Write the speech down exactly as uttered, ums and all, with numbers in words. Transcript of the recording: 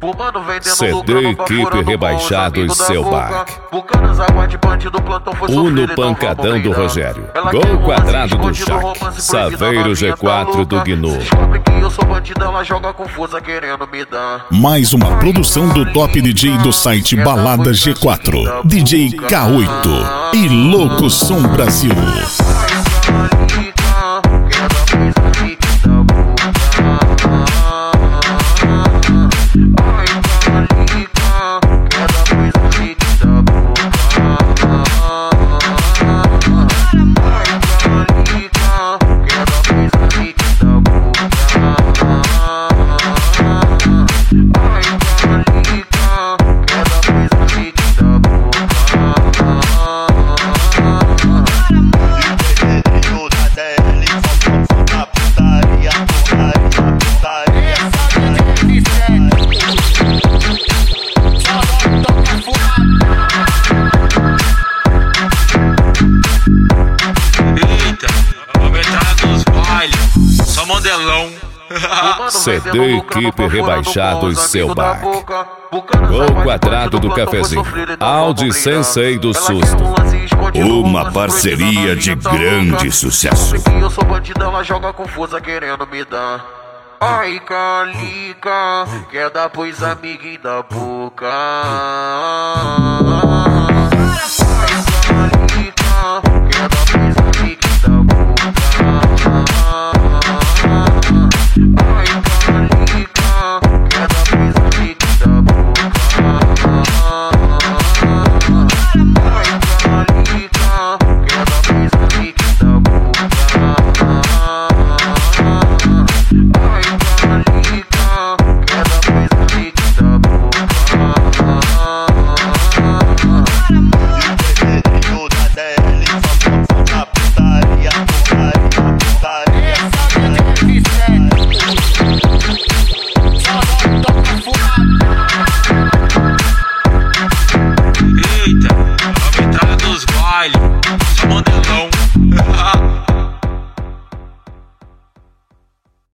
C D Equipe Rebaixados Selbach. Uno Pancadão do Rogério. Gol Quadrado do Jaque. Saveiro G quatro do Gnu. Mais uma produção do top D J do site Balada G quatro, D J K oito e Louco Som Brasil. C D Equipe Rebaixados Selbach. Gol Quadrado do Cafezinho. Audi Sensei do Susto. Uma parceria de grande sucesso. Eu sou bandido, ela joga com força querendo me dar. Ai, Calica, quer dar pros amiguinhos da boca.